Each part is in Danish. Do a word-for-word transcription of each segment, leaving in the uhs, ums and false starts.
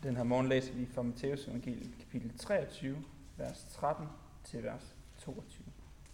Den her morgen læser vi fra Matteus evangeliet, kapitel treogtyve, vers tretten til vers toogtyve.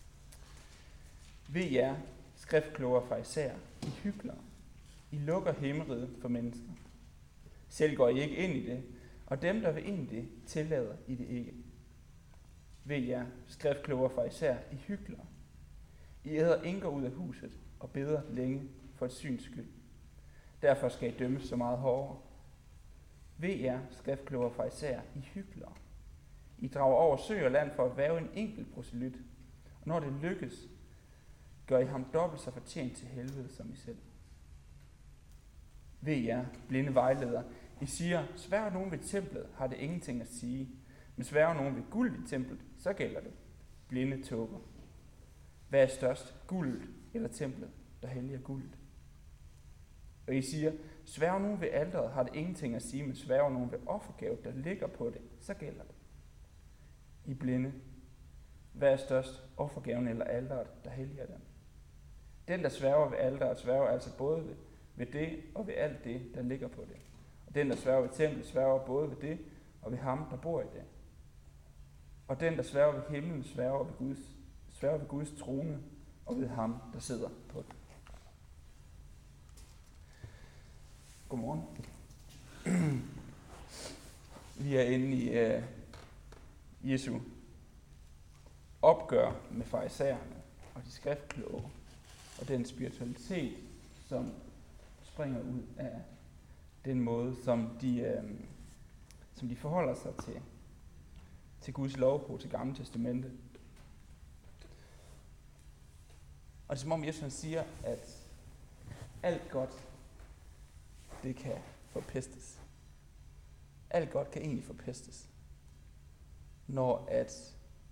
Ved jer, skriftkloge og farisæere, I hyklere, I lukker himmeriget for mennesker. Selv går I ikke ind i det, og dem, der vil ind i det, tillader I det ikke. Ved jer, skriftkloge og farisæere, I hyklere, I æder indgår ud af huset og beder længe for et syns skyld. Derfor skal I dømmes så meget hårdere. Ved jer, skriftkloge og farisæere, I hyklere. I drager over sø og land for at værge en enkelt proselyt, og når det lykkes, gør I ham dobbelt så fortjent til helvede som I selv. Ved jer, blinde vejledere, I siger, sværger nogen ved templet, har det ingenting at sige, men sværger nogen ved guld i templet, så gælder det. Blinde tåber. Hvad er størst, guldet eller templet, der helliger guldet? Og I siger, sværger nogen ved alteret, har det ingenting at sige, men sværger nogen ved offergave, der ligger på det, så gælder det. I blinde. Hvad er størst, offergaven eller alteret, der helliger dem? Den, der sværger ved alteret, sværger altså både ved, ved det og ved alt det, der ligger på det. Og den, der sværger ved templet, sværger både ved det og ved ham, der bor i det. Og den, der sværger ved himlen, sværger ved Guds, sværger ved Guds trone og ved ham, der sidder på den. Godmorgen. Vi er inde i uh, Jesu opgør med farisæerne og de skriftkloge og den spiritualitet, som springer ud af den måde, som de, uh, som de forholder sig til, til Guds lov på, til Gamle Testamente. Og det er som om Jesus siger, at alt godt, det kan forpestes. Alt godt kan egentlig forpestes, når at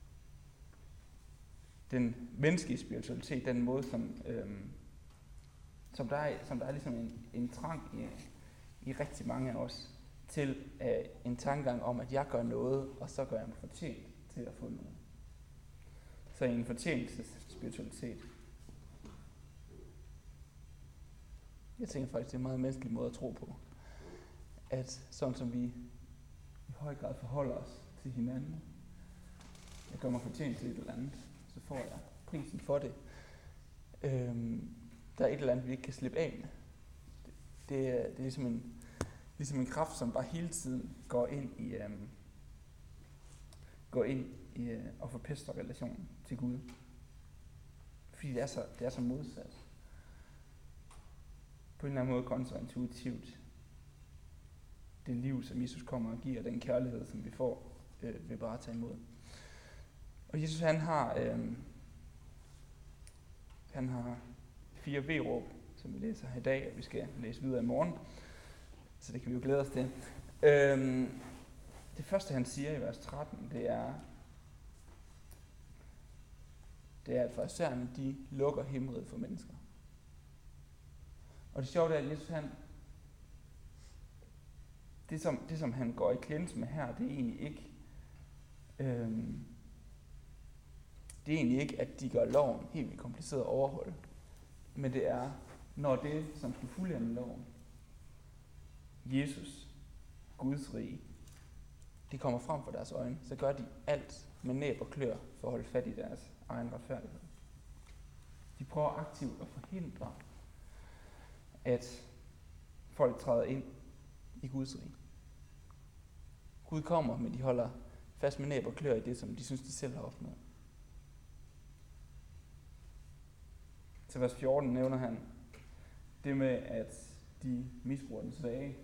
den menneskelige spiritualitet, den måde, som, øhm, som, der, er, som der er ligesom en, en trang i, i rigtig mange af os, til øh, en tankegang om, at jeg gør noget, og så gør jeg mig fortjent til at få noget. Så en fortjenelsesspiritualitet. Jeg tænker faktisk, det er en meget menneskelig måde at tro på. At sådan som vi i høj grad forholder os til hinanden, jeg gør mig fortjent til et eller andet, så får jeg prisen for det. Øhm, der er et eller andet, vi ikke kan slippe af med. Det, det, er, det er ligesom en, ligesom en kraft, som bare hele tiden går ind i, øhm, går ind i øh, og forpester relationen til Gud. Fordi det er så, det er så modsat. På en eller anden måde kontraintuitivt. Det liv, som Jesus kommer og giver, den kærlighed, som vi får øh, ved bare at tage imod. Og Jesus, han har, øh, han har fire V-råb, som vi læser her i dag, og vi skal læse videre i morgen. Så det kan vi jo glæde os til. Øh, det første, han siger i vers tretten, det er, det er, at farisæerne, de lukker himmeriget for mennesker. Og det sjove er, at Jesus, han, det, som, det som han går i kliens med her, det er egentlig ikke, øhm, det er egentlig ikke, at de gør loven helt vildt kompliceret at overholde. Men det er, når det, som skulle fuldende loven, Jesus, Guds rige, det kommer frem for deres øjne, så gør de alt med næb og klør for at holde fat i deres egen retfærdighed. De prøver aktivt at forhindre, at folk træder ind i Guds rige. Gud kommer, men de holder fast med næb og klør i det, som de synes, de selv har opnået. Til vers fjorten nævner han det med, at de misbruger den svage.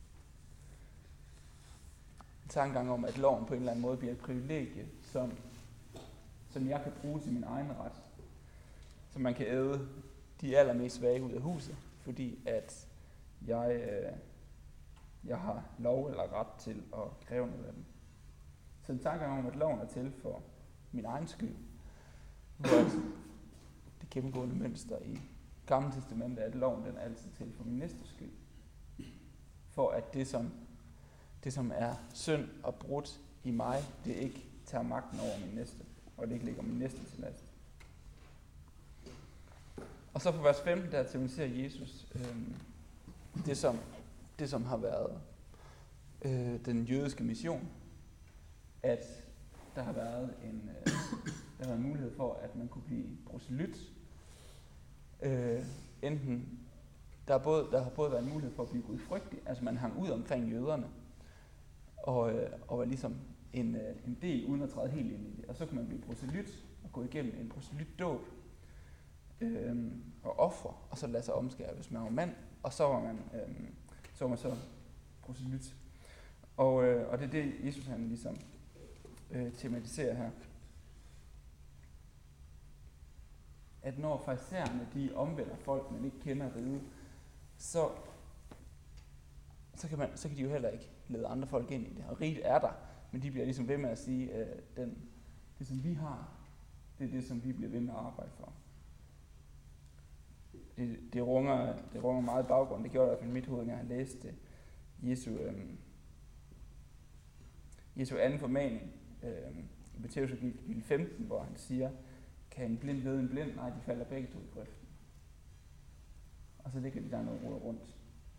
En tankegang om, at loven på en eller anden måde bliver et privilegie, som, som jeg kan bruge til min egen ret. Så man kan æde de allermest svage ud af huset, fordi at jeg, øh, jeg har lov eller ret til at kræve noget af dem. Så en tanke om, at loven er til for min egen skyld, hvor det gennemgående mønster i Gamle Testamentet er, at loven den er altid til for min næste skyld. For at det som, det, som er synd og brudt i mig, det ikke tager magten over min næste, og det ikke ligger min næste til last. Og så på vers femten, der tematiserer Jesus øh, det, som, det, som har været øh, den jødiske mission, at der har været en, øh, der har været en mulighed for, at man kunne blive proselyt. Øh, enten der, er både, der har både været en mulighed for at blive gudfrygtig, altså man hang ud omkring jøderne, og, øh, og var ligesom en, øh, en del uden at træde helt ind i det. Og så kunne man blive proselyt og gå igennem en proselytdåb øh, og ofre, og så lade sig omskære, hvis man var mand, og så var man, øh, så var man så proselyt. Og, øh, og det er det, Jesus han ligesom øh, tematiserer her. At når farisæerne de omvender folk, man ikke kender riget, så, så, kan man, så kan de jo heller ikke lede andre folk ind i det. Og riget er der, men de bliver ligesom ved med at sige, at den, det som vi har, det er det, som vi bliver ved med at arbejde for. Det, det, runger, det runger meget i baggrund. Det gjorde det i hvert fald i mit hoved, når jeg læste Jesu, øhm, Jesu anden formaning øhm, i Matthæus kapitel femten, hvor han siger, kan en blind lede en blind? Nej, de falder begge to i grøften. Og så ligger de der noget roder rundt.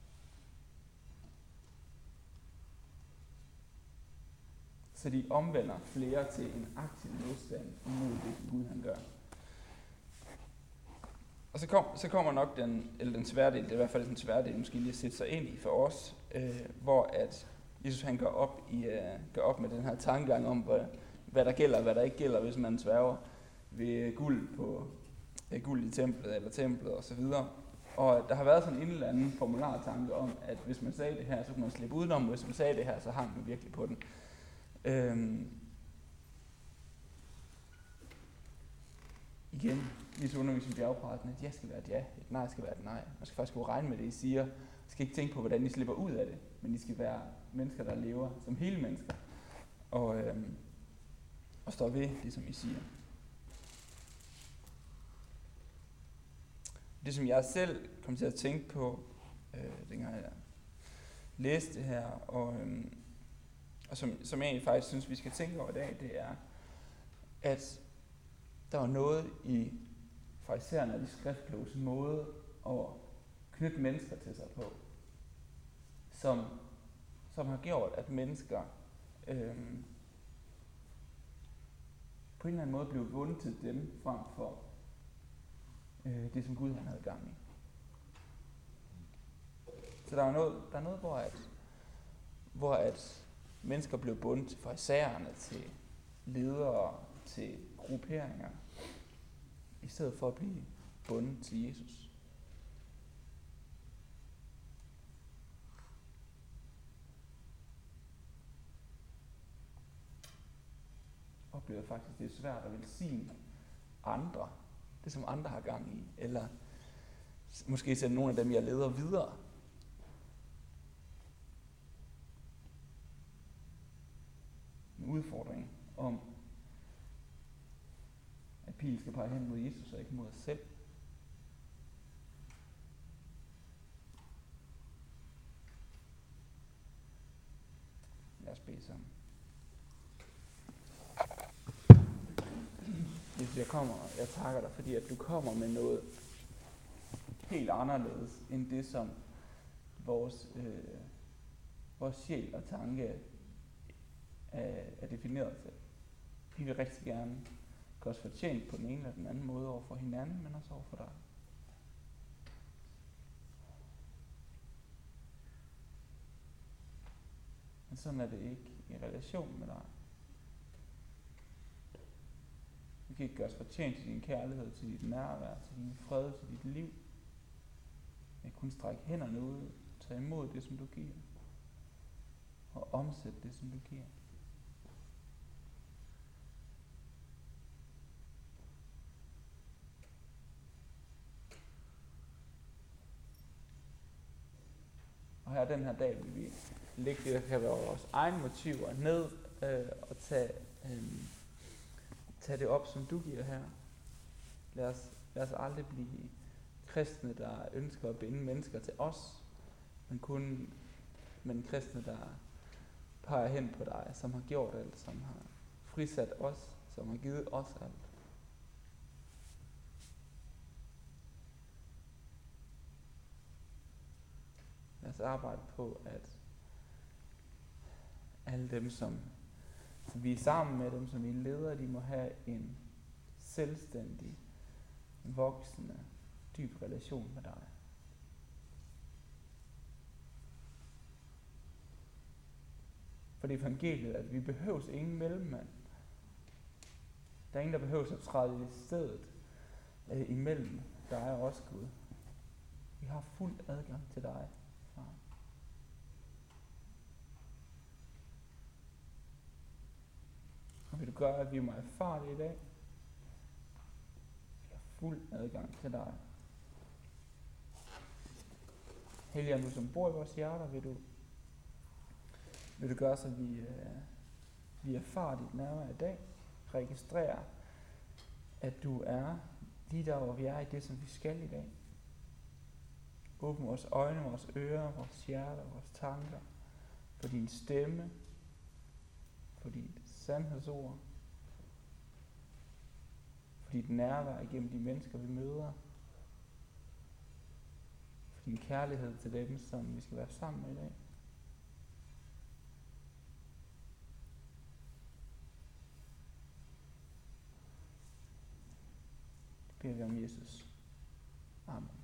Så de omvender flere til en aktiv modstand imod det, som Gud han gør. Og så, kom, så kommer nok den, eller den svære del, det er i hvert fald den svære del, måske lige at sætte sig ind i for os, øh, hvor at Jesus han går op, i, øh, går op med den her tankegang om, hvad, hvad der gælder og hvad der ikke gælder, hvis man sværger ved guld på øh, guld i templet eller templet og så videre. Og der har været sådan en eller anden formulartanke om, at hvis man sagde det her, så kunne man slippe udenom, og hvis man sagde det her, så hang man virkelig på den. Øhm. Igen, Jesu undervisning i bjergprædiken, at ja skal være et ja, et nej skal være et nej. Man skal faktisk kunne regne med det, I siger. Man skal ikke tænke på, hvordan I slipper ud af det, men I skal være mennesker, der lever som hele mennesker. Og, øhm, og står ved det, som I siger. Det, som jeg selv kom til at tænke på, øh, dengang jeg læste det her, og, øhm, og som, som jeg egentlig faktisk synes, vi skal tænke over i dag, det er, at der var noget i farisæerne og de skriftkloges måde at knytte mennesker til sig på, som, som har gjort, at mennesker øhm, på en eller anden måde blev vundet til dem frem for øh, det, som Gud han havde gang i. Så der er noget, der er noget hvor, at, hvor at mennesker blev bundet til farisæerne, til ledere, til grupperinger, i stedet for at blive bundet til Jesus. Jeg oplever faktisk, det er svært at velsigne andre, det som andre har gang i, eller måske sende nogle af dem, jeg leder videre. En udfordring om, at pilen skal pege hen mod Jesus og ikke mod os selv. Lad os bede sammen. Jesus, jeg kommer, jeg takker dig, fordi at du kommer med noget helt anderledes end det, som vores, øh, vores sjæl og tanke er, er defineret til. Vi vil rigtig gerne gøre os fortjent på den ene eller den anden måde over for hinanden, men også over for dig. Men sådan er det ikke i relation med dig. Vi kan ikke gøre os fortjent til din kærlighed, til dit nærvær, til din fred, til dit liv. Vi kan kun strække hænderne ud, tage imod det, som du giver, og omsætte det, som du giver. Og her den her dag vil vi lægge det, der kan være vores egne motiver ned øh, og tage, øh, tage det op, som du giver her. Lad os, lad os aldrig blive kristne, der ønsker at binde mennesker til os, men kun men kristne, der peger hen på dig, som har gjort alt, som har frisat os, som har givet os alt. Lad os arbejde på at Alle dem, som, som vi er sammen med, dem som vi leder, de må have en selvstændig, voksende, dyb relation med dig. For det evangeliet, at vi behøves ingen mellemmand. Der er ingen, der behøves at træde i stedet øh, imellem dig og os, Gud. Vi har fuld adgang til dig, far. Og vil du gøre, at vi må erfare det i dag? Vi har fuld adgang til dig. Helligånd, du som bor i vores hjerter, vil du, vil du gøre, så vi, øh, vi erfarer dit nærvær i dag. Registrerer, at du er lige der, hvor vi er i det, som vi skal i dag. Åbn vores øjne, vores ører, vores hjerter, vores tanker for din stemme, for dit sandhedsord, for dit nærvær igennem de mennesker, vi møder, for din kærlighed til dem, som vi skal være sammen med i dag. Det beder vi om Jesus. Amen.